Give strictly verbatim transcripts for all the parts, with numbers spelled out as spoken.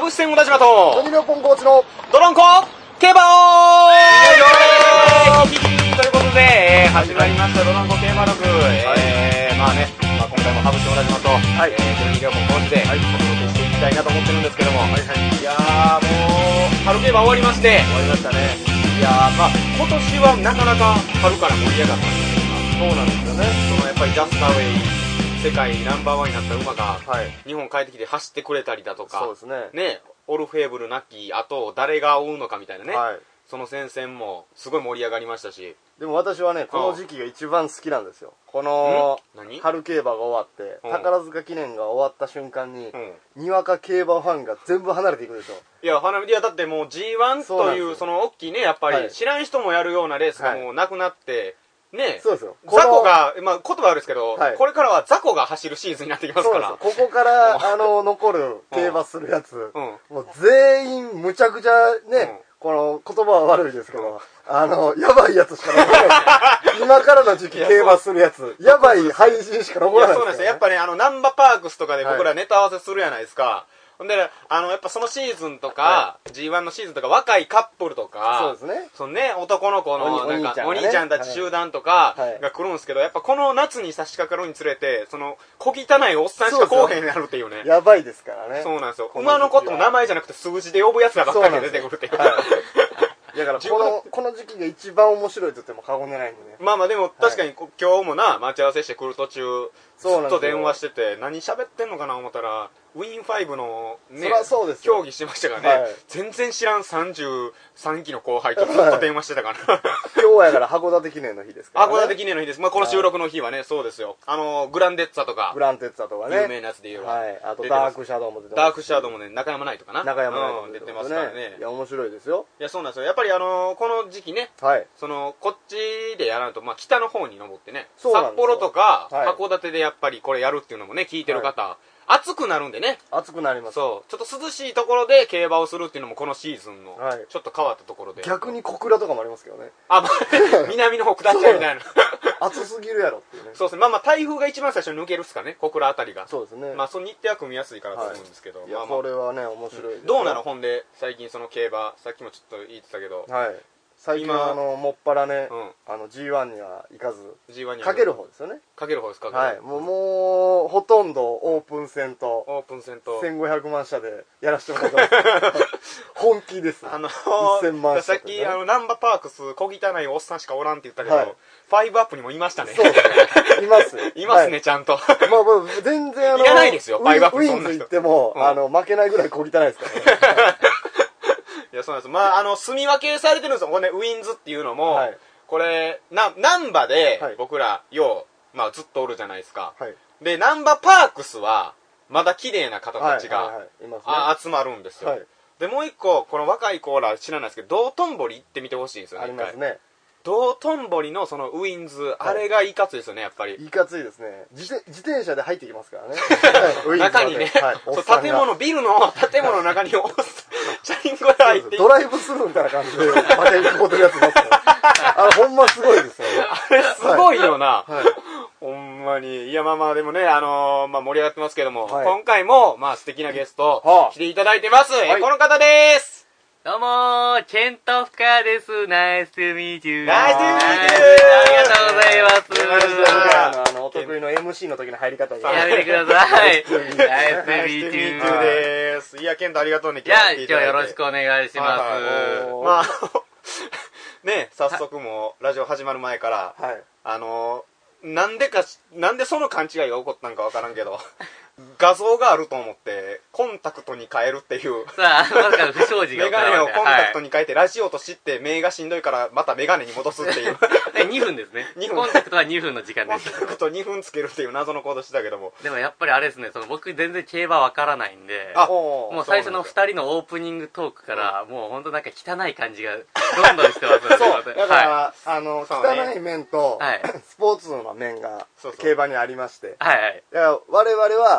ブス戦小田島とドミニオンポンコーチのドロンコ競馬王ということで、えー、始まりましたドロンコ競馬録、えー、まあね、まあ、今回もハブス戦小田島と、はい、えー、ドミニオンポンコーチでお届けしていきたいなと思ってるんですけども、はいはい、いやーもう春競馬終わりまして終わりましたね。 いやーまあ今年はなかなか春から盛り上がったんですけど、 そうなんですよね。 そのやっぱりジャスターウェイ世界ナンバーワンになった馬が、はい、日本帰ってきて走ってくれたりだとか、 そうですね。 ね、オルフェーブルなきあと誰が追うのかみたいなね、はい、その戦線もすごい盛り上がりましたし、 でも私はねこの時期が一番好きなんですよ。この春競馬が終わって、うん、宝塚記念が終わった瞬間に、うん、にわか競馬ファンが全部離れていくでしょ。 いや離れいやだってもう ジーワン というその大きいねやっぱり、はい、知らん人もやるようなレースがもうなくなって、はいね、 そうですよ。 雑魚が、まあ、言葉あるんですけど、はい、これからは雑魚が走るシーズンになってきますから。 ここから、あの、残る競馬するやつ、うん、もう全員むちゃくちゃね、うん、この言葉は悪いですけど、うん、あの、やばいやつしか残らない。今からの時期競馬するやつ、やばい配信しか残らないですから、ね。 そうなんですよ。やっぱね、あの、ナンバパークスとかで僕らネタ合わせするやないですか。はいほんで、あの、やっぱそのシーズンとか、はい、ジーワン のシーズンとか、若いカップルとか、 そうですね。 そのね、男の子の、なんか、お兄ちゃんたち集団とかが来るんですけど、はい、やっぱこの夏に差し掛かるにつれて、その、小汚いおっさんしか来おへんになるっていうね。 やばいですからね。 そうなんですよ。馬のことも名前じゃなくて数字で呼ぶやつらばっかり出てくるっていう。 だからこの、この時期が一番面白いと言っても過言でないんでね。 まあまあでも確かに、はい、今日もな、待ち合わせしてくる途中、ずっと電話してて、何喋ってんのかな思ったら、ウィーンファイブのね、競技してましたからね、はい、全然知らんさんじゅうさんきの後輩とずっと電話してたから。 今日やから函館記念の日ですからね。 函館記念の日です。まあこの収録の日はね、そうですよ。あの、グランデッツァとか。 グランデッツァとかね。 有名なやつで言うはい。あとダークシャドウも出てます。 ダークシャドウもね、中山ナイトかな。 中山ナイトも出てますからね。 いや、面白いですよ。 いや、そうなんですよ。やっぱりあの、この時期ね、はい、その、こっちでやらんと、まあ北の方に登ってね、札幌とか、はい、函館でやっぱりこれやるっていうのもね、聞いてる方、はい暑くなるんでね。 暑くなります。 そう。ちょっと涼しいところで競馬をするっていうのもこのシーズンの、ちょっと変わったところで。 逆に小倉とかもありますけどね。 あ、まあ、南の方下っちゃうみたいな。 暑すぎるやろっていうね。 そうですね。まあまあ、台風が一番最初に抜けるっすかね。小倉あたりが。 そうですね。 まあ、その日程は組みやすいからと思うんですけど。 いや、これはね、面白いです。 どうなのほんで、最近その競馬、さっきもちょっと言ってたけど。 はい。最近はあのもっぱらね、うん、あの ジーワン には行かず ジーワン にかける方ですよね。 かける方ですか。 はい。もうもうほとんどオープン戦とオープン戦とせんごひゃくまん車でやらせてもらってます本気です。 あのー、せんまん車、 ね、さっきあのナンバパークス小汚いおっさんしかおらんって言ったけど、はい、ファイブアップにもいましたね。 そうですね。いますいますね、はい、ちゃんと。 まあまあ全然あのいらないですよ。ファイブアップウィンズ行っても、うん、あの負けないぐらい小汚いですからね。 いや、そうなんです。まあ、あの、住み分けされてるんですよ。これね、ウィンズっていうのも、はい、これ、な、ナンバで、僕ら、よう、まあ、ずっとおるじゃないですか。はい、で、ナンバパークスは、まだ綺麗な方たちが、集まるんですよ。はい、で、もう一個、この若い子ら知らないですけど、道頓堀行ってみてほしいんですよね。 ありますね。 道頓堀のそのウィンズ、はい、あれがいかついですよね、やっぱり。 いかついですね。自, 自転車で入ってきますからね。 中にね、はい、そう建物、ビルの建物の中におっさん、チャリンコで入ってドライブスルーみたいな感じで、また行くことるやついますから。あれ、ほんますごいですよね。 あれ、すごいよな。はいはい、ほんまに。いや、まあまあ、でもね、あのー、まあ盛り上がってますけども、はい、今回も、まあ素敵なゲスト、はあ、来ていただいてます。はい、この方です。 どうもー、ケントフカです。ナイストゥミーチュー。 ナイストゥミーチュー。 ありがとうございます。 あの、あの、お得意の エムシー の時の入り方で。 やめてください。ナイストゥミーチューです。いや、ケントありがとうね、 今日は。いや、今日よろしくお願いします。 まあ、ね、早速もう、ラジオ始まる前から、はい、あの、なんでか、なんでその勘違いが起こったんかわからんけど、画像があると思ってコンタクトに変えるっていうさあなんか不祥事がメガネをコンタクトに変えて、はい、ラジオと知って目がしんどいからまたメガネに戻すっていうにふんですね。にふんコンタクトはにふんの時間です。 コンタクトにふんつけるっていう謎の行動してたけども、 でもやっぱりあれですね、その僕全然競馬わからないんで、あもう最初のふたりのオープニングトークから、うん、もうほんとなんか汚い感じがどんどんしてますね。 そうだから、はい、あの汚い面と、はい、スポーツの面が競馬にありまして、はいはい、いや我々は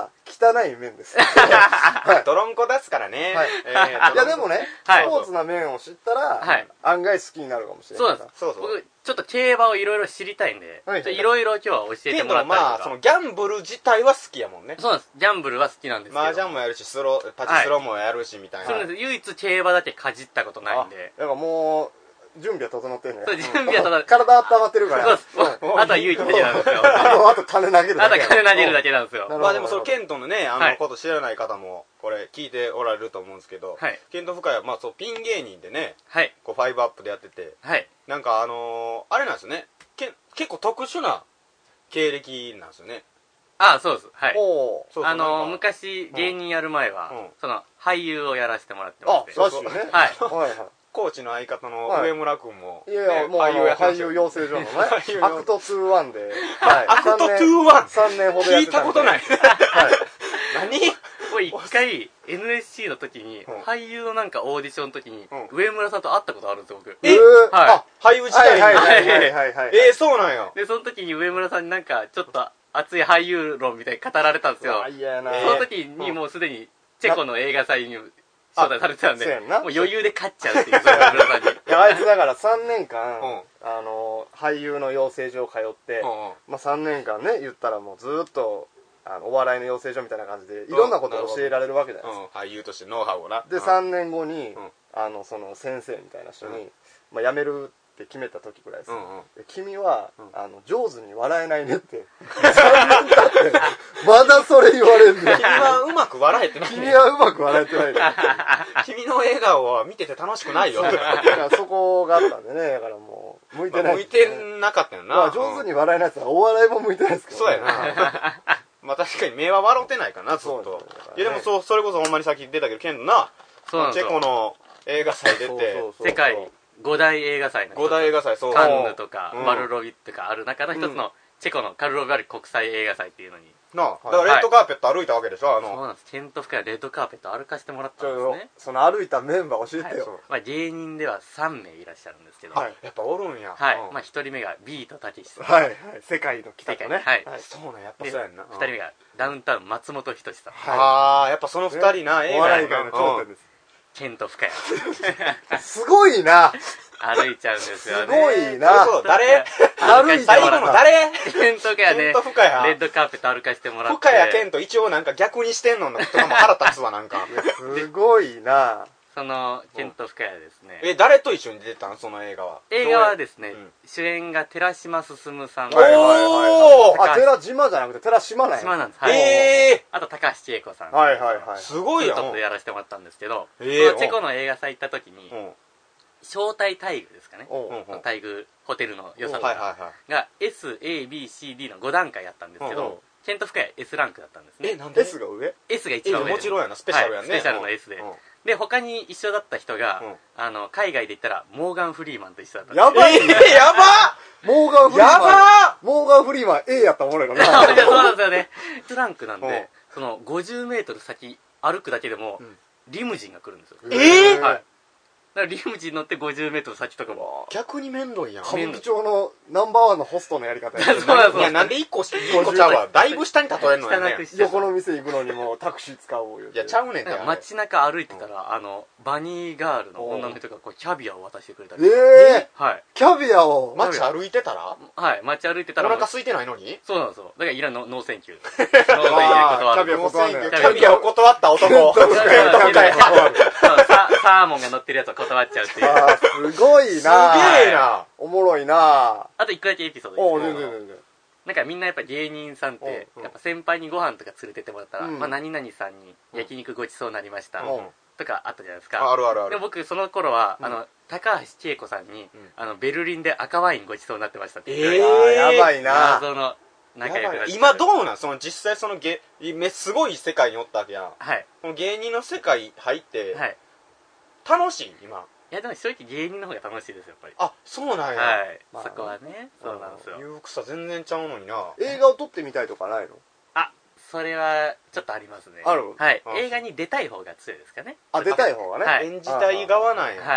は汚い面です。 泥んこ出すからね。 いやでもね、スポーツな面を知ったら、案外好きになるかもしれない。 そうです。僕、ちょっと競馬をいろいろ知りたいんで、いろいろ今日は教えてもらったりとか。 まあ、そのギャンブル自体は好きやもんね。 そうなんです。ギャンブルは好きなんですけど。 麻雀もやるし、スロー、パチスロもやるしみたいな。 そうです。唯一競馬だけかじったことないんで。 だからもう、準備は整ってんね。 そう、準備は整って。 体温まってるから。 そうです。あとは唯一だけなんですよ。 あと金投げるだけ。 あと金投げるだけなんですよ。 まあでもそのケントのね、あのこと知らない方も、これ聞いておられると思うんですけど、ケント深谷はまあそうピン芸人でね、こうファイブアップでやってて、なんかあのあれなんですよね、結構特殊な経歴なんですよね。 ああ、そうです。はい。あの昔芸人やる前は、その俳優をやらせてもらってまして。 あ、そうですね。 はい。 コーチの相方の上村君も、 いやいや、もう俳優養成所のね、アクトにじゅういちで、 アクトにじゅういちさんねんほどやってたんで。 聞いたことない。何これ一回 エヌエスシー の時に、俳優のなんかオーディションの時に、上村さんと会ったことあるんですよ、僕。 えはい。俳優自体に。 はいはいはいはい。 え、そうなんよ。 で、その時に上村さんになんか、ちょっと熱い俳優論みたいに語られたんですよ。その時にもうすでに、チェコの映画祭に、招待されてたんで、もう余裕で勝っちゃうっていう、村さんに。いや、あいつだからさんねんかん、あの、俳優の養成所通って、まあさんねんかんね、言ったらもうずっと、あのお笑いの養成所みたいな感じで、いろんなことを教えられるわけじゃないですか。俳優としてノウハウをな。 で、さんねんごに、あの、その先生みたいな人に、まあ辞めるって決めた時くらいです。君は、あの、上手に笑えないねって。さんねん経って、まだそれ言われるんだよ。 君はうまく笑えてない。 君はうまく笑えてない。 君の笑顔は見てて楽しくないよ。 そこがあったんでね、だからもう、向いてない。 向いてなかったよな。 まあ上手に笑えないやつはお笑いも向いてないですけど。 そうやな。まあ確かに目は笑ってないかな、ずっと。いやでもそう、それこそほんまにさっき出たけど、ケンな、チェコの映画祭出て、 世界ご大映画祭のご大映画祭、そう。 カンヌとか、バルロビとかある中の一つの、チェコのカルロヴァル国際映画祭っていうのに。 なあ、だからレッドカーペット歩いたわけでしょ、あの。 そうなんです。ケント深谷レッドカーペット歩かせてもらったんですね。 その歩いたメンバー教えてよ。 まあ芸人ではさんめいいらっしゃるんですけど。 はい。やっぱおるんや。 はい。まあひとりめがビートたけしさん。 はいはい。世界の北とね。 はい。 そうなんやっぱそうやんな。 ふたりめがダウンタウン松本人志さん。 ああ、やっぱそのふたりな、 映画の頂点です。 ケント深谷。すごいな。 歩いちゃうんですよね。 すごいな。 誰歩い最後の誰ケント深谷ね。 ケント深谷。 レッドカーペット歩かしてもらって。 深谷ケント一応なんか逆にしてんのとかも腹立つわ、なんか。 すごいな。 その、ケント深谷ですね。 え、誰と一緒に出てたのその映画は。 映画はですね、主演が寺島進さん。 はいはいはい。あ、寺島じゃなくて寺島なんや。 島なんです。 ええ。 あと高橋千恵子さん。 はいはいはい。 すごいよ。 ちょっとやらせてもらったんですけど、そのチェコの映画祭行った時に、招待待遇ですかね。待遇、ホテルの良さとかが エス、エー、ビー、シー、ディー のごだんかいやったんですけど、ケント深谷 エス ランクだったんですね。 え、なんで ?S が上 ?S が一番上。 もちろんやな、スペシャルやね。 スペシャルの S で。で、他に一緒だった人が、あの、海外で言ったら、モーガン・フリーマンと一緒だったんです。 やばいえ、やばモーガン・フリーマン。 やばモーガン・フリーマン A やったらおもろいのな。 そうなんですよね。エス ランクなんで、その、ごじゅうメートル先歩くだけでも、リムジンが来るんですよ。 ええ。 はい。だからリムジン乗ってごじゅうメートル先とかも。 逆に面倒やん。 歌舞伎町のナンバーワンのホストのやり方や。 そうなんです。 いや、なんでいっこ、いっこちゃうわ。だいぶ下に例えるのやね。 横の店行くのにもタクシー使おうよ。 いや、ちゃうねんて。 街中歩いてたら、あの、バニーガールの女の人がこうキャビアを渡してくれたり。 ええ。 はい。 キャビアを街歩いてたらはい。街歩いてたら。 お腹空いてないのにそうなんですよ。だからいらんの、ノーセンキュー。ノーセンキュー断る。 キャビア断る。 キャビアを断った男。 サーモンが乗ってるやつを断っちゃうっていう。 すごいな。 すげえな。 おもろいな。 あと一個だけエピソードです。 お全然全然。 なんかみんなやっぱ芸人さんって、やっぱ先輩にご飯とか連れてってもらったら、まあ何々さんに焼肉ごちそうになりました。とかあったじゃないですか。 あるあるある。 で僕その頃は、あの、高橋千恵子さんに、あの、ベルリンで赤ワインごちそうになってましたって言って。 ええ、やばいな。 謎の仲良くなって。 今どうなんその実際その芸、すごい世界におったわけやん。 はい。 この芸人の世界入って、 はい。 楽しい今。 いやでも正直芸人の方が楽しいですよやっぱり。 あ、そうなんや。 はい。そこはね、そうなんですよ。 裕福さ全然ちゃうのにな。 映画を撮ってみたいとかないの？ あ、それはちょっとありますね。 ある？ はい。映画に出たい方が強いですかね。 あ、出たい方がね。 演じたい側なんや。 はい。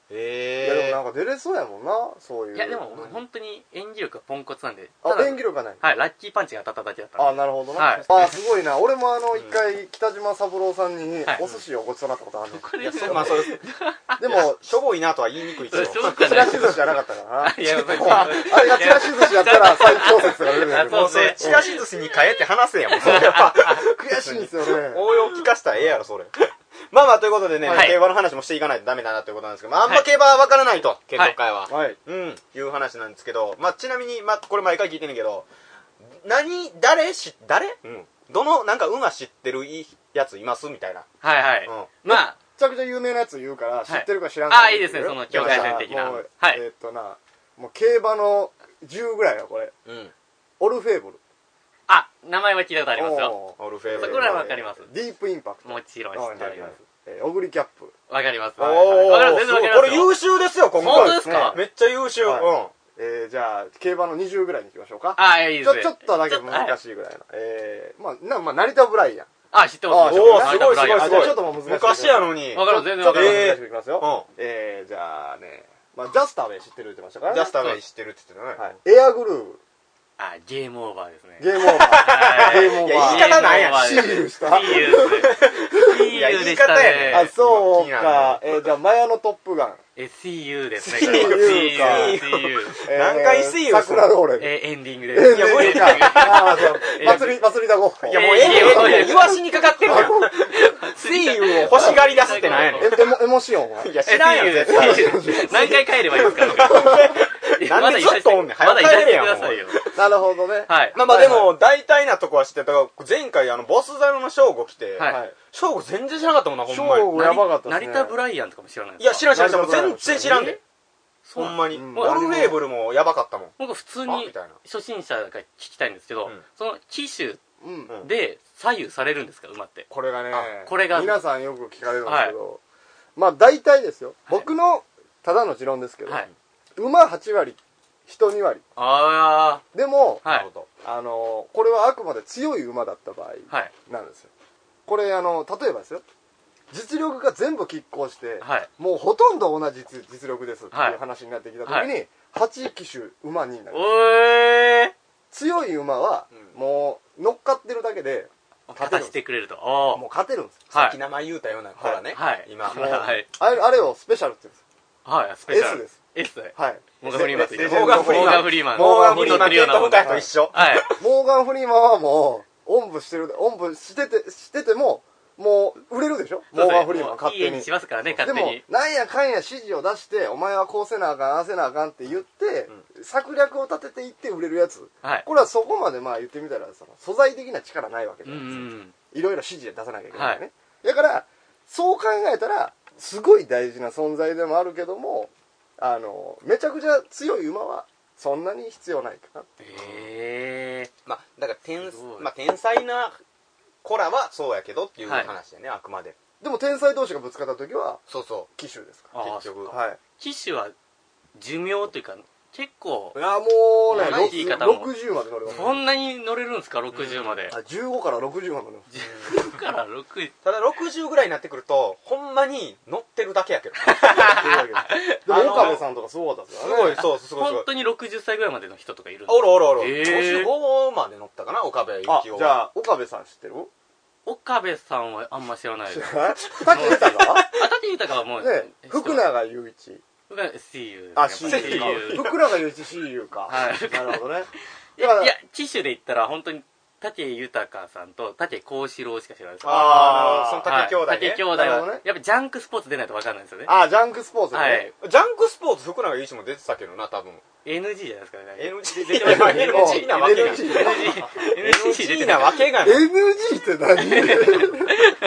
へえ。いやでもなんか出れそうやもんな、そういう。 いやでも本当に演技力がポンコツなんで。 あ、演技力がない。 はい、ラッキーパンチが当たっただけだった。 あ、なるほどな。はい。あ、すごいな。俺もあの一回北島三郎さんにお寿司をごちそうになったことあるの。 いや、そうまあそれ。でもしょぼいなとは言いにくいけど。 ちらし寿司じゃなかったからな。 いや、 あれがちらし寿司やったら最強説が出るんだけど。 そうね。ちらし寿司に変えて話せやもん。それは悔しいんですよね。 応用聞かしたらええやろそれ。まあまあということでね、はい、競馬の話もしていかないとダメだなということなんですけど、まあ、あんま競馬は分からないと、検討会は、はい、うん、いう話なんですけど、まあちなみに、まあこれ毎回聞いてんねんけど、何、誰し、誰うん。どの、なんか馬知ってるいいやついますみたいな。 はいはい。うん、まあ、 めちゃくちゃ有名なやつ言うから、知ってるか知らんか、はい。ああ、いいですね、その境界線的な。 はい。えー、っとな、もう競馬のじゅうぐらいよ、これ。うん。オルフェーブル。 あ、名前は聞いたことありますよ。 オルフェーブル。 そこらはわかります。 ディープインパクト。 もちろん知っております。 えー、オグリキャップ。 わかります。 おー、全然わかります。これ優秀ですよ、今回。 本当ですか？ めっちゃ優秀。うん。 えー、じゃあ、競馬のにじゅうぐらいに行きましょうか。 ああ、いいですね。 ちょ、ちょっとだけ難しいぐらいの。えー、まあ、な、まあ、成田ブライアン。 あ、知ってます。 おー、すごいすごいすごい。 ちょっともう難しい。 昔やのに。 わかる、全然わかる。 難しくいきますよ。えー、じゃあね、まあ、ジャスターウェイ知ってるって言ってましたからね。 ジャスターウェイ知ってるって言ってたね。 はい。エアグルー。 あ、ゲームオーバーですね。 ゲームオーバー。ゲームオーバー。 いや、言い方ないやん。 シーユーした。 シーユーですね。シーユーでしたね。 あ、そうか。えー、じゃあ、マヤのトップガン。 え、シーユーですね。 シーユーか。 シーユー。 何回 シーユー桜ローレン。 え、エンディングです。 エンディングか。あ、そう。祭り、祭りだご。 いや、もうええよ。言わしにかかってるやん。シーユーを欲しがり出すってなんやねん。 エモシオンは。 いや、知らんよ、絶対。 何回帰ればいいですか？ なんでずっとおんねん。早く帰れやん。 なるほどね。 はい。まあまあでも、大体なとこは知ってたから、前回あの、ボスザルのショーゴ来て、ショーゴ全然知らなかったもんな、ほんまに。 ショーゴやばかったっすね。 成田ブライアンとかも知らないですか？ いや、知らん知らん知らん。全然知らんで。ほんまに。オルフェーブルもやばかったもん。 僕普通に、初心者が聞きたいんですけど、その騎手で左右されるんですか、馬って。 これがね、 これが。 皆さんよく聞かれるんですけど、まあ大体ですよ。僕のただの持論ですけど、馬はち割、人に割。 ああ。でも、 はい、 あの、これはあくまで強い馬だった場合なんですよ。これ、あの、例えばですよ。実力が全部拮抗して、はい、もうほとんど同じ実力ですっていう話になってきた時に、はい、はち騎手馬になる。 えー、 強い馬は、もう乗っかってるだけで、 勝たしてくれると。 もう勝てるんですよ。 さっき名前言うたような子らね。 はい。 今。 はい。あれ、あれをスペシャルって言うんですよ。はい、スペシャル。 S です。 S。 はい。 モーガンフリーマンと一緒。 モーガンフリーマン。 モーガンフリーマン。 モーガンフリーマン。ケント・フカイと一緒。 はい。 モーガンフリーマンはもう、おんぶしてる、おんぶしてて、してても、もう、売れるでしょモーガンフリーマン勝手に。 いいにしますからね、勝手に。 でも、なんやかんや指示を出して、お前はこうせなあかん、ああせなあかんって言って、策略を立てていって売れるやつ。これはそこまでまあ言ってみたら、その素材的な力ないわけじゃないですか。いろいろ指示で出さなきゃいけないね。だから、そう考えたら、すごい大事な存在でもあるけども、あの、めちゃくちゃ強い馬は、そんなに必要ないかなって。 へえ。 まあ、だから天、まあ、天才な子らはそうやけどっていう話だよね、あくまで。 でも天才同士がぶつかった時は、 そうそう。 騎手ですから。 結局。 はい。 騎手は寿命というか、結構。 いや、もうね、ろくじゅうまで乗れます。 そんなに乗れるんですか、ろくじゅうまで。 あ、じゅうごからろくじゅうまで乗れます。 じゅうごからろくじゅう。 ただろくじゅうぐらいになってくると、ほんまに乗ってるだけやけど。 でも岡部さんとかすごかったですよね。すごい、そう、すごい。 本当にろくじゅっさいぐらいまでの人とかいるんですか？ おるおるおる。ごじゅうごまで乗ったかな、岡部幸男。じゃあ、岡部さん知ってる？ 岡部さんはあんま知らないです。 滝豊が？ あ、滝豊はもう。 ね、福永雄一。 シーユー。 あ、シーユー。福永雄一 シーユー か。 はい。 なるほどね。 いや、騎手で言ったら本当に、武豊さんと武幸四郎しか知らないです。 ああ、その武兄弟ね。 武兄弟は、やっぱジャンクスポーツ出ないと分かんないですよね。 ああ、ジャンクスポーツね。 はい。 ジャンクスポーツ福永雄一も出てたけどな、多分。 エヌジー じゃないですかね。 エヌジー 出てない。エヌジー なわけが。エヌジー なわけが。 エヌジー って何？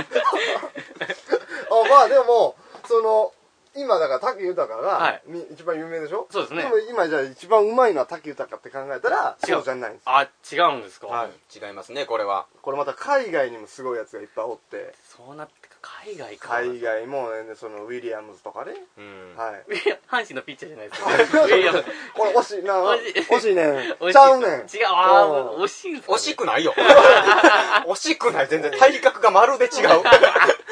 あ、まあでも、その、今だから武豊が一番有名でしょ？ そうですね。 でも今じゃあ一番うまいのは武豊って考えたらそうじゃないんです。 あ、違うんですか？ はい。違いますね、これは。 これまた海外にもすごいやつがいっぱいおって。 そうなってか、海外か。 海外もね、そのウィリアムズとかね。うん。はい。 阪神のピッチャーじゃないですか。ウィリアムズ。 これ惜しいな。惜しいね。ちゃうねん。違う。 ああ、惜しいんですか？ 惜しくないよ。惜しくない。全然体格がまるで違う。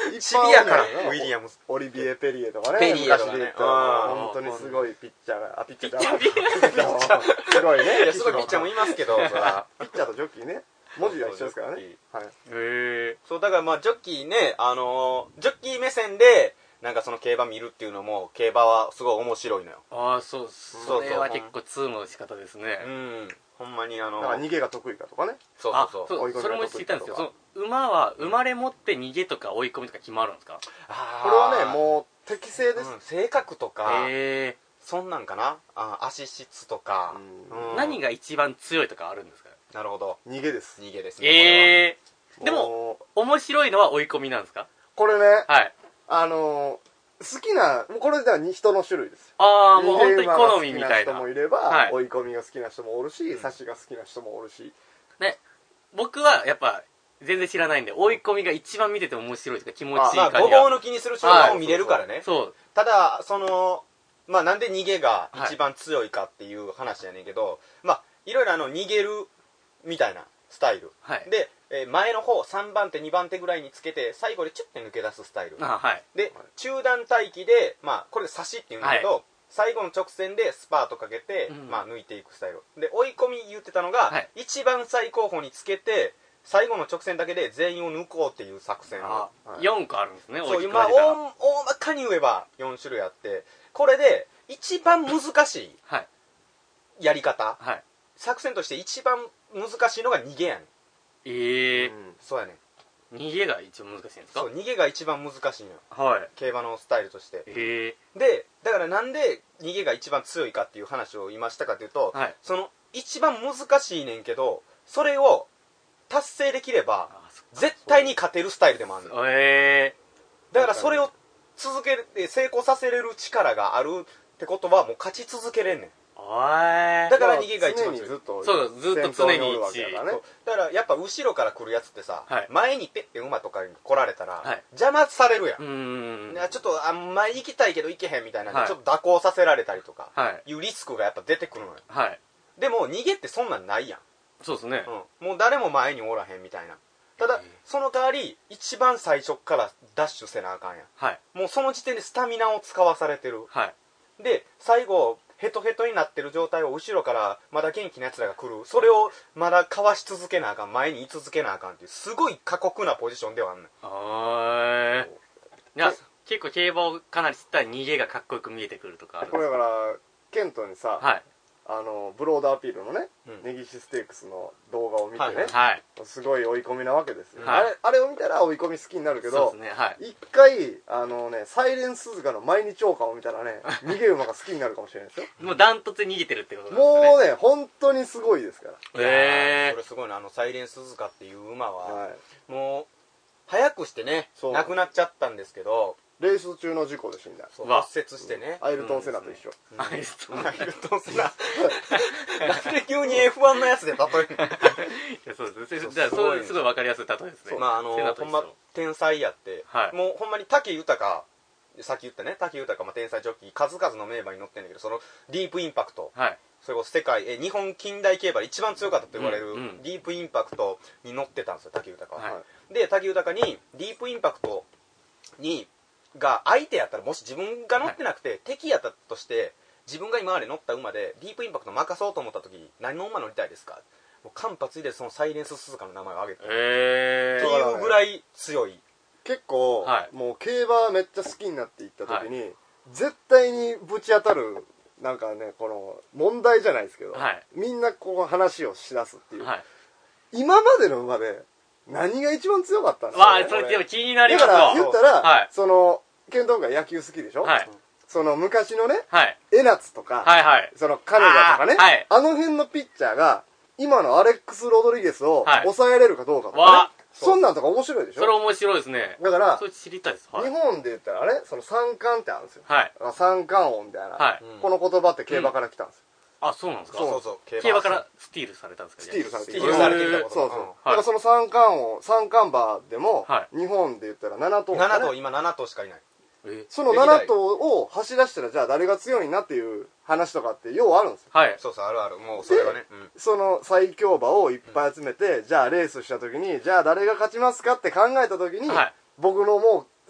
シビアからウィリアムズ、 オリビエ・ペリエとかね、 ペリエとかね、 昔で言ったら本当にすごいピッチャーが、あ、ピッチャーじゃん、すごいね、 いやすごいピッチャーもいますけど、そらピッチャーとジョッキーね、文字が一緒ですからね。はい。へえ。そうだからまあジョッキーね、あのジョッキー目線でなんかその競馬見るっていうのも競馬はすごい面白いのよ。 ああ、そう、それは結構通の仕方ですね。 うん。ほんまにあの逃げが得意かとかね。 そうそうそう。 それも知ったんですよ。その馬は生まれ持って逃げとか追い込みとか決まるんですか？ これはね、もう適正です。 性格とか。へえ。そんなんかな、あ、足質とか、 うん、何が一番強いとかあるんですか？ なるほど。 逃げです。 逃げですね。 ええー、でも面白いのは追い込みなんですか？ これね、 はい、 あのー、好きな、これでは人の種類です。 ああ、もう本当に好みみたいな。 人もいれば、はい、追い込みが好きな人もおるし、差しが好きな人もおるし。 ね、僕はやっぱ全然知らないんで、追い込みが一番見てて面白いというか気持ちいい感じが。 まあ、ごぼう抜きにする瞬間を見れるからね。はい、 そうそうそう。 ただ、その、まあなんで逃げが一番強いかっていう話やねんけど、はい、まあいろいろあの逃げるみたいなスタイル、はい、で、えー、前の方さんばん手にばん手ぐらいにつけて最後でチュッて抜け出すスタイル、 あ、はい、 で中段待機で、まあこれ差しっていうんだけど、はい、最後の直線でスパートかけて、うん、まあ抜いていくスタイルで、追い込み言ってたのが、はい、一番最後方につけて最後の直線だけで全員を抜こうっていう作戦を、 はい、よんこあるんですね。 そう、まあ大まかに言えばよん種類あって、これで一番難しいやり方、はい、作戦として一番難しいのが逃げやねん。 ええー、うん、 そうやねん。逃げが一番難しいんですか？ そう、逃げが一番難しいのよ、 はい、 競馬のスタイルとして。 えー、でだからなんで逃げが一番強いかっていう話を今したかというと、はい、その一番難しいねんけどそれを達成できれば絶対に勝てるスタイルでもあるの。 えー、だからそれを続ける、成功させれる力があるってことはもう勝ち続けれんねん。だから逃げが一番強い。 ずっとそうずっと常に一位だからやっぱ後ろから来るやつってさ、はい、前にペッて馬とかに来られたら、はい、邪魔されるやん。うんちょっとあ前行きたいけど行けへんみたいな、はい、ちょっと蛇行させられたりとか、はい、いうリスクがやっぱ出てくるのよ、はい、でも逃げってそんなんないやん。 そうですね、 うん、もう誰も前におらへんみたいな。ただその代わり一番最初からダッシュせなあかんやん、はい、もうその時点でスタミナを使わされてる、はい、で最後ヘトヘトになってる状態を後ろからまだ元気なやつらが来る、それをまだかわし続けなあかん、前に居続けなあかんっていうすごい過酷なポジションではあんねん。 あー、いや結構競馬をかなり知ったら逃げがかっこよく見えてくるとかあるんですか？ これだからケントにさ、はい、あのブロードアピールのね、 うん、 ネギシステークスの動画を見てね、 はい、 すごい追い込みなわけですよ、 はい、 あれ、あれを見たら追い込み好きになるけど、 そうですね、はい、 一回あのねサイレンスズカの毎日王冠を見たらね逃げ馬が好きになるかもしれないですよ。 もうダントツで逃げてるってことなんですかね。 もうね本当にすごいですから。 へえー、それすごいな。あのサイレンスズカっていう馬は、はい、もう早くしてね亡くなっちゃったんですけど、 レース中の事故で死んだ。 骨折してね、 アイルトン・セナと一緒。 アイルトン・セナなんで急に エフワン のやつで例えるの？いやそうです。じゃあそうすごい分かりやすい例えですね。 まああのほんま天才やって、はい、もうほんまに武豊、さっき言ったね武豊、まあ、天才ジョッキー数々の名馬に乗ってるんだけど、そのディープインパクト、はい、それこそ世界え日本近代競馬で一番強かったと言われる、うんうん、ディープインパクトに乗ってたんですよ武豊は、はい、で武豊にディープインパクトにが相手やったら、もし自分が乗ってなくて、はい、敵やったとして自分が今まで乗った馬でディープインパクト任そうと思った時何の馬乗りたいですか？もう間髪でそのサイレンス鈴鹿の名前を挙げて、 えー、っていうぐらい強い。 結構、はい、もう競馬めっちゃ好きになっていった時に、はい、絶対にぶち当たるなんかねこの問題じゃないですけど、はい、みんなこう話をしだすっていう、はい、今までの馬で何が一番強かったんですか、 ね、わあそれでも気になります。 だから言ったら、はい、そのケントンが野球好きでしょ、はい、その昔のね、はい、江夏とか、はいはい、その金田とかね あ,、はい、あの辺のピッチャーが今のアレックス・ロドリゲスを抑えれるかどうかとかね、はい、そんなんとか面白いでしょ。 それ面白いですね。 だからそれ知りたいです、はい、 日本で言ったらあれその三冠ってあるんですよ、はい、三冠王みたいな、はい、この言葉って競馬から来たんですよ、 うん、あ、そうなんですか。 そうそうそう、 競馬からスティールされたんですか。 スティールされてスティールされてきたこと。 そうそう、うん、だからその三冠王三冠馬でも、はい、日本で言ったらなな頭、ね、 なな頭、今なな頭しかいない。 そのなな頭を走らせたらじゃあ誰が強いなっていう話とかってようあるんですよ。 はい、そうそう、あるある。もうそれはね、うん、 その最強馬をいっぱい集めて、うん、じゃあレースした時にじゃあ誰が勝ちますかって考えた時に、はい、僕のもう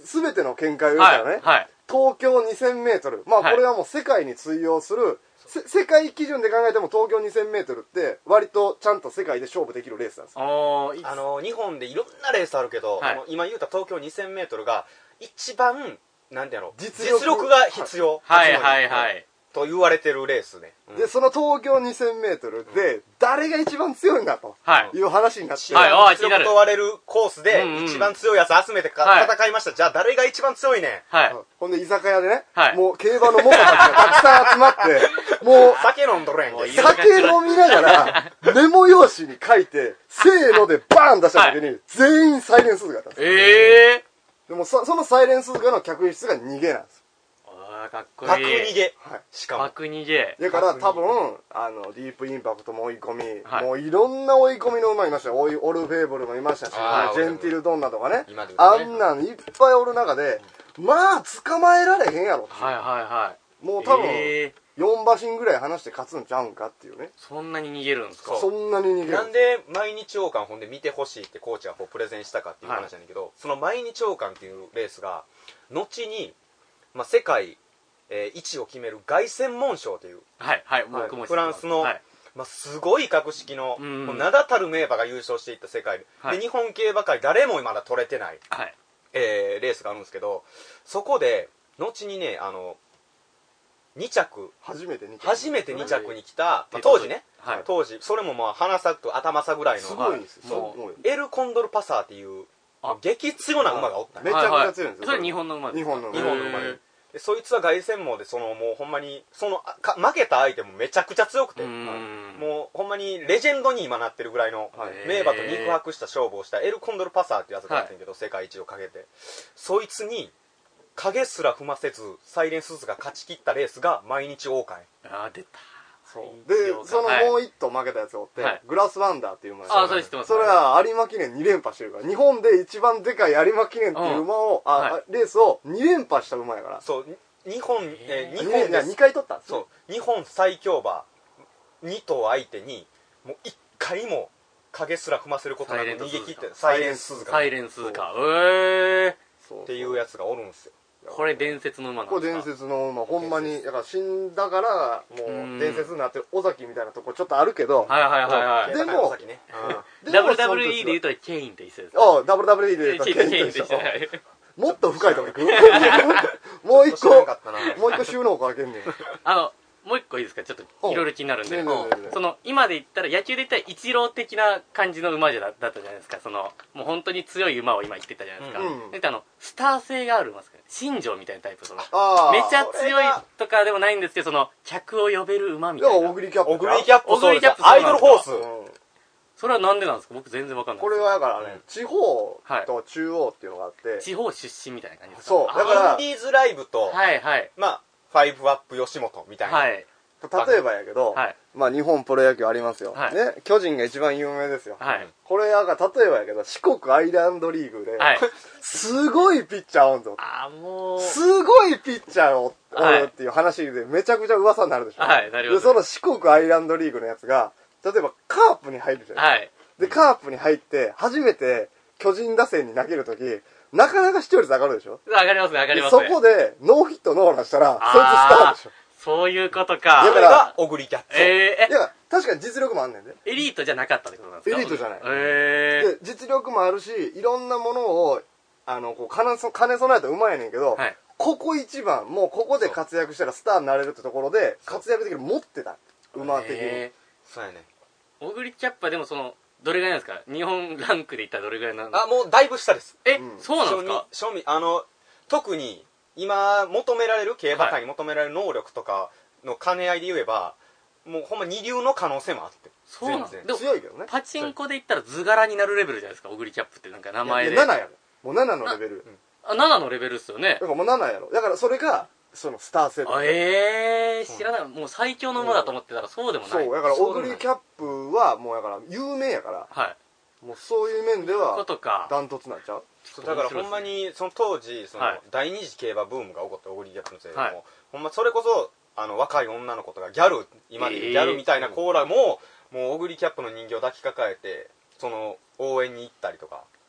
全ての見解を言うからね、 はいはい、 東京にせんメートル、まあこれはもう世界に通用する、はい、世界基準で考えても東京にせんメートルって割とちゃんと世界で勝負できるレースなんですよ。 あの日本でいろんなレースあるけど、はい、今言うた東京にせんメートルが一番なんてやろう、実力、実力が必要、 はいはいはい、 と言われてるレースね、 うん、でその東京にせんメートルで誰が一番強いんだという話になって、 はい、実力問われるコースで一番強いやつ集めてか、はい、戦いました。じゃあ誰が一番強いねん、 はい、ほんで居酒屋でね、はい、もう競馬の猛者たちがたくさん集まってもう酒飲んどるやんけ、 酒飲みながらメモ用紙に書いてせーのでバーン出した時に、はい、全員サイレンスズカだったんです。 ええー、 でも そ, そのサイレンスズカの客室が逃げなんです。 あかっこいい。 爆逃げ、 はい、 しかも爆逃げだから多分あのディープインパクトも追い込み、はい、もういろんな追い込みの馬いましたよ。オルフェーブルもいましたし、ジェンティルドンナとか ね, ねあんなんいっぱいおる中で、うん、まあ捕まえられへんやろって、 はいはいはい、 もう多分、えー、よん馬身ぐらい離して勝つんちゃうんかっていうね。 そんなに逃げるんですか。 そんなに逃げる。 なんで毎日王冠ほんで見てほしいってコーチがこうプレゼンしたかっていう話なんだけど、はい、その毎日王冠っていうレースが後に、まあ、世界えー、位置を決める凱旋門賞という、 はいはい、僕もフランスの、はい、まあ、すごい格式の、うん、もう名だたる名馬が優勝していった世界で、はい、で日本競馬界誰もまだ取れてない、はい、えー、レースがあるんですけど、そこで後にねあのに着初めてに着初めてに着に来た、まあ、当時ね、はい、当時それもまあ鼻差と頭差ぐらいのすごいですよ、エルコンドルパサーっていう激強な馬がおった、 ね、めちゃくちゃ強いんですよ、 それ日本の馬ですか。 日本の馬、 日本の馬ででそいつは凱旋門でそのもうほんまにそのか負けた相手もめちゃくちゃ強くて、もうほんまにレジェンドに今なってるぐらいの名馬と肉薄した勝負をしたエルコンドルパサーっていうやつがあってんけど、はい、世界一をかけてそいつに影すら踏ませずサイレンスズが勝ち切ったレースが毎日王冠。 あー出た。 そうでそのもう一頭負けたやつを追って、はい、グラスワンダーっていう馬です、 あそれ知ってます。 それは有馬記念に連覇してるから、日本で一番でかい有馬記念っていう馬を、うん、あ、はい、レースをに連覇した馬やから。 そう日本、えー、日本でにかい取ったんです。 そう日本最強馬に頭相手にもういっかいも影すら踏ませることなく逃げ切ってサイレンスズカサイレンスズカえーっていうやつがおるんですよ。 これ伝説の馬なんですか。 これ伝説の馬、ほんまにだから死んだからもう伝説になってる尾崎みたいなとこちょっとあるけど、 はいはいはいはい、 でもダブリューダブリューイー で言うとケインと一緒です。 ああ ダブリューダブリューイー で言うとケインと一緒。もっと深いとこ行くもう一個もう一個収納をかけんねん。 あのもう一個いいですか。ちょっといろいろ気になるんで、その今で言ったら野球で言ったらイチロー的な感じの馬じゃだったじゃないですか。そのもう本当に強い馬を今言ってたじゃないですか、うん、であのスター性がある馬ですかね。新庄みたいなタイプ、そのめちゃ強いとかでもないんですけど、その客を呼べる馬みたいな。 オグリキャップオグリキャップそうです。アイドルホース、うん、 それはなんでなんですか。僕全然わかんない。 これはだからね、うん、地方と中央っていうのがあって、はい、 地方出身みたいな感じですか。 そうだからインディーズライブと、 はいはい、 まあファイブアップ吉本みたいな、はい、 例えばやけど、はい、まあ日本プロ野球ありますよ、はい、ね、巨人が一番有名ですよ、はい、これが例えばやけど四国アイランドリーグで、はい、すごいピッチャーおんぞ、 あもうすごいピッチャーをおるっていう話でめちゃくちゃ噂になるでしょ、 はい、なります。 でその四国アイランドリーグのやつが例えばカープに入るじゃないですか、はい、でカープに入って初めて巨人打線に投げるときなかなか視聴率上がるでしょ。 上がります上がります。 そこでノーヒットノーランしたらそいつスターでしょ。 そういうことか。 だからオグリキャップ。 えー、 いや確かに実力もあんねんで。 エリートじゃなかったってことなんですか。 エリートじゃない。 えー、で実力もあるしいろんなものをあのこう兼ね備えた馬やねんけど、はい、ここ一番もうここで活躍したらスターになれるってところで活躍できる持ってた馬的に。 えー、そうやね。 オグリキャップはでもそのどれぐらいなんですか。日本ランクでいったらどれぐらいなんですか。 あもうだいぶ下です。 え、うん、そうなんですか。 庶民あの特に今求められる競馬界に求められる能力とかの兼ね合いで言えば、もうほんま二流の可能性もあって、 そうなんです。 でも強いけどね。 パチンコで言ったら図柄になるレベルじゃないですか。オグリキャップってなんか名前で。 いやいやななやろ。もうななのレベル。 あななのレベルっすよね。 だからもうななやろ。だからそれがそのスター性と。 ええー、知らない。もう最強の馬だと思ってたらそうでもない。 そうだからオグリキャップはもうだから有名やから。はい。もうそういう面ではダントツなんちゃう。 だからほんまにその当時その第二次競馬ブームが起こったオグリキャップのせいでもほんまそれこそあの若い女の子とかギャル今でギャルみたいなコーラももうオグリキャップの人形を抱きかかえてその応援に行ったりとか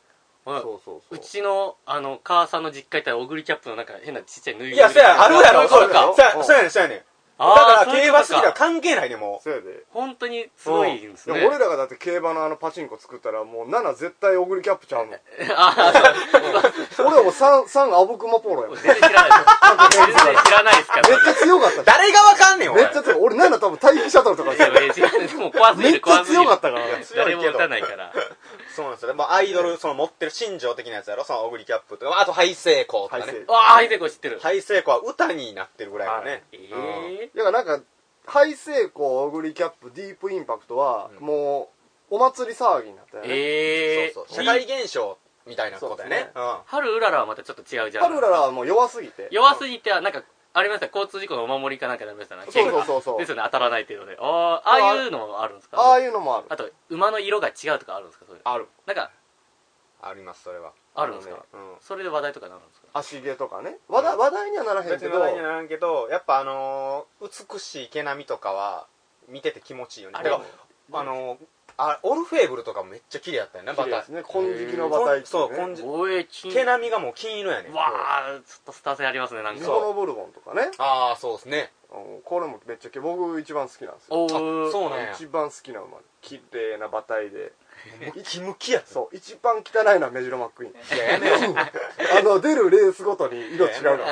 そうそうそう。うちの、あの、母さんの実家行ったら、オグリキャップのなんか変なちっちゃいぬいぐるみ。 いや、そうや、あるやろ、そうか。そうやねん、そうやねん。だから競馬好きは関係ないね、もう。 そうやで。 本当にすごいんですね。 俺らがだって競馬のあのパチンコ作ったら、もうなな絶対オグリキャップちゃうもん。俺はもうさん、さんアブクマポロやもん。 全然知らないです。全然知らないですから。 めっちゃ強かった。 誰がわかんねん、 めっちゃ強い。俺なな多分待機シャトルとかですよ。めっちゃ強かったから。 誰も打たないから。 そうなんですよね。アイドル、その持ってる新庄的なやつやろ、そのオグリキャップとか、あとハイセイコーとかね。 ああ、ハイセイコー知ってる。 ハイセイコーは歌になってるぐらいのね。 ええ。 だからなんか、ハイセイコー、オグリキャップ、ディープインパクトは、もう、お祭り騒ぎになったよね。 ええ。 そうそう。社会現象みたいなことだよね。 春うららはまたちょっと違うじゃん。 春うららはもう弱すぎて。 弱すぎては、なんか、ありました交通事故のお守りかなんかでありましたね。 そうそうそうそう。 ですよね、当たらない程度で。ああ、ああいうのもあるんですか？ ああいうのもある。 あと、馬の色が違うとかあるんですか？そういう。 ある。 なんか、 あります、それは。 あるんですか？それで話題とかなるんですか？ 足毛とかね。話題、話題にはならへんけど。 話題にはならんけど、やっぱあの、美しい毛並みとかは、見てて気持ちいいよね。だから、あの、あオルフェーブルとかもめっちゃ綺麗やったよね、馬体。 ですね。金色の馬体。 そう、金色。毛並みがもう金色やね。 わあ、ちょっとスター性ありますね、なんか。 リボノブルボンとかね。 ああ、そうですね。 これもめっちゃ僕一番好きなんですよ。 おー、そうね。 一番好きな馬。綺麗な馬体で。 ムキムキやそう、一番汚いのはメジロマックイーン。いや、やめよあの、出るレースごとに色違うから。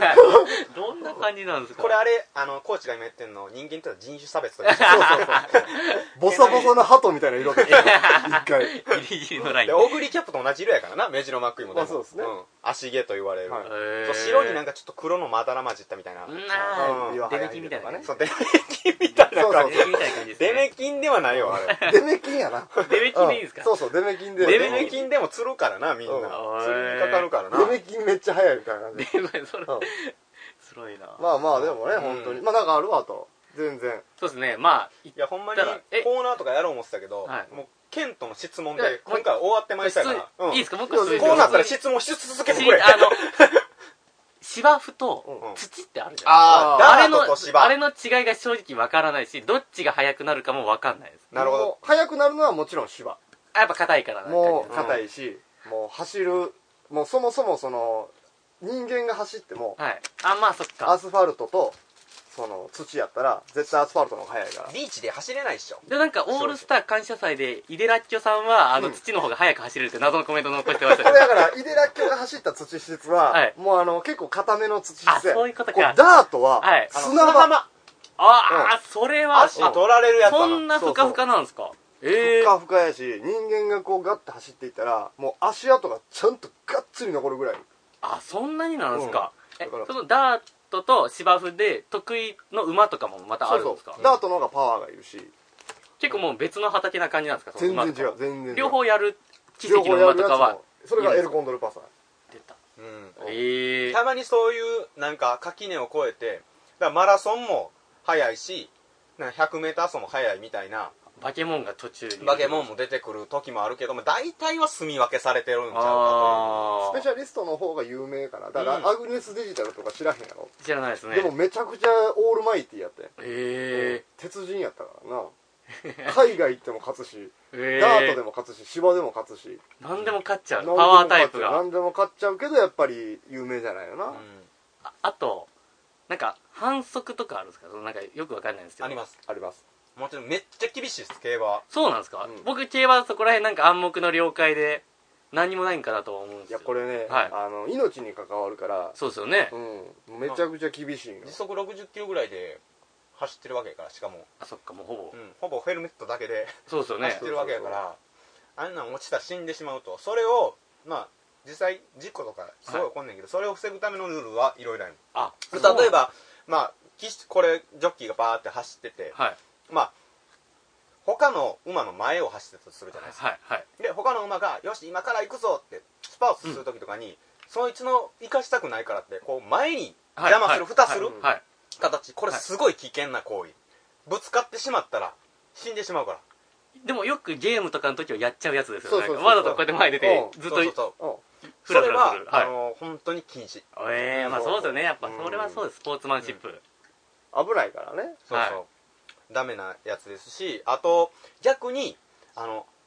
どんな感じなんですか？ これあれ、あの、コーチが今言ってんの、人間って人種差別とか。 そうそうそう。ボサボサの鳩みたいな色で。一回。 ギリギリのライン。 オグリキャップと同じ色やからな、メジロマックイーンも。 そうですね。 足毛と言われる。白になんかちょっと黒のまだら混じったみたいな。 デメキンみたいなね。 そう、デメキンみたいな感じ。デメデキンではないよ、あれ。 デメキンやな。 デメキンでいいんですか？ そうそう、デメキンで。 デメキンでも釣るからな、みんな。釣りにかかるからな。 デメキンめっちゃ早いみたいな感じ。 それ、すごいな。 まあまあ、でもね、本当に。まあなんかあるわと。全然。 そうですね、まあ。 いや、ほんまにコーナーとかやろう思ってたけど、もう、ケントの質問で、今回終わってましたから。 いいですか？もう一個こうなったら質問し続けてくれ。 あの、芝生と土ってあるじゃん。 ああ、ダートと芝。 あれの違いが正直わからないし、どっちが速くなるかもわかんないです。 なるほど。速くなるのはもちろん芝。 やっぱ硬いからね。 もう硬いし、もう走る、もうそもそもその、人間が走っても、 はい。あ、まあそっか。 アスファルトと、その土やったら絶対アスファルトの方が速いからビーチで走れないっしょ。 でなんかオールスター感謝祭でイデラッキョさんはあの土の方が速く走れるって謎のコメント残してましたけど、 これだからイデラッキョが走った土質は、はい、もうあの結構固めの土質で、あ、 そういうことか。 ダートは、はい、砂浜。ああ、うん、それは足取られるやつだな。 そんなふかふかなんですか？ ええー、ふかふかやし、人間がこうガッて走っていったらもう足跡がちゃんとガッツリ残るぐらい。 あ、そんなになんですか？うん、え、そのダートと芝生で得意の馬とかもまたあるんですか？ そうそう、ダートの方がパワーがいるし、 結構もう別の畑な感じなんですか？ 全然違う、全然違う。 両方やる奇跡の馬とかは、 それがエルコンドルパサー。 出た。 うん。 ええー。 たまにそういうなんか垣根を越えて、だからマラソンも速いし、なんかひゃくメーター走も速いみたいな。 バケモンが途中に。 バケモンも出てくる時もあるけども、大体は住み分けされてるんちゃうかという。スペシャリストの方が有名かな。だから、うん、アグネスデジタルとか知らへんやろ？ 知らないですね。 でもめちゃくちゃオールマイティーやったやん。 えー、 鉄人やったからな。海外行っても勝つし、えー、ダートでも勝つし、芝でも勝つし。 何でも勝っちゃう。パワータイプが。 何でも勝っちゃうけど、やっぱり有名じゃないよな。うん、 あ, あと、なんか反則とかあるんですか？なんかよくわかんないんですけど。 あります。 あります。 もちろんめっちゃ厳しいです、競馬は。 そうなんですか？うん、僕競馬そこら辺なんか暗黙の了解で何にもないんかなとは思うんですよ。 いやこれね、はい、あの命に関わるから。 そうですよね。 うん、めちゃくちゃ厳しいの。 時速ろくじゅっキロぐらいで走ってるわけやから、しかも。 あ、そっか、もうほぼ、 うん、ほぼヘルメットだけでそうですよね。 走ってるわけやから、あんなん落ちたら死んでしまうと。それをまあ実際事故とかすごい起こんねんけど、はい、それを防ぐためのルールはいろいろある。あ、例えばまあこれジョッキーがバーって走ってて、はい、まあ他の馬の前を走ってたとするじゃないですか、はいはい、で他の馬がよし今から行くぞってスパートする時とかに、うん、そいつの生かしたくないからってこう前に邪魔する、はい、蓋する、はいはい、形、これすごい危険な行為、ぶつかってしまったら死んでしまうから。 でもよくゲームとかの時はやっちゃうやつですよね。わざとこうやって前出てずっとそうそうそうそれは、はい、あの本当に禁止。 ええー、まあそうですよね、やっぱそれはそうです、スポーツマンシップ、 うん、危ないからね。 そうそう、はい、ダメなやつですし、あと逆にあの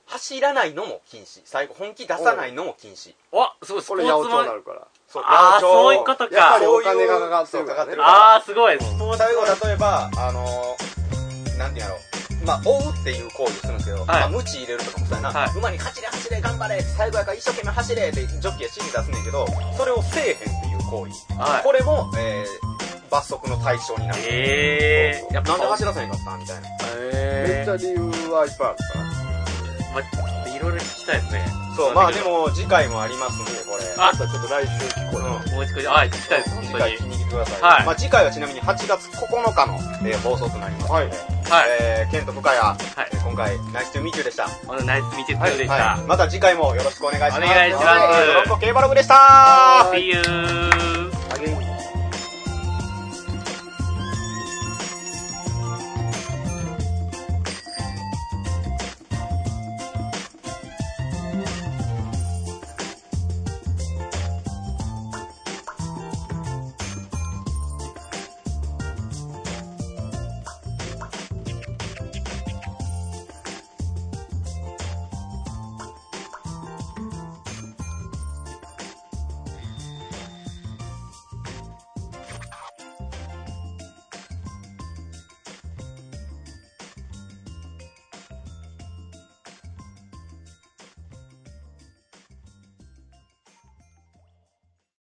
走らないのも禁止。最後、本気出さないのも禁止。 わ、すごい、スポーツマン。これ八百長になるから。 そう、ああ、そういうことか。 やっぱりお金がかかってるからね。 ああ、すごい。スポーツ最後、例えば、あのー、なんていうんやろう。まあ、追うっていう行為をするんですけど、はい、まあ、ムチ入れるとかもそうやな、はい、馬に走れ走れ頑張れ最後やから一生懸命走れってジョッキーが指示出すねんけど、それをせえへんっていう行為。はい、これも、えー、罰則の対象になる。 えー、 なんで走らせへんかったみたいな。 えー、めっちゃ理由はいっぱいあったな。 まあ、いろいろ聞きたいですね。 そう、まあでも次回もありますんで、これ。 あとちょっと来週聞こう。 うん、もう一個、はい、聞きたいです、本当に。 次回聞きに来てください。はい。まあ次回はちなみにはちがつここのかの、えー、放送となりますので、はい。はい。えー、ケント深谷、はい。今回、ナイストゥーミーチューでした。 ナイストゥーミーチューでした。はい。 また次回もよろしくお願いします。 お願いします。 ドロッコ競馬ログでしたー。 See you!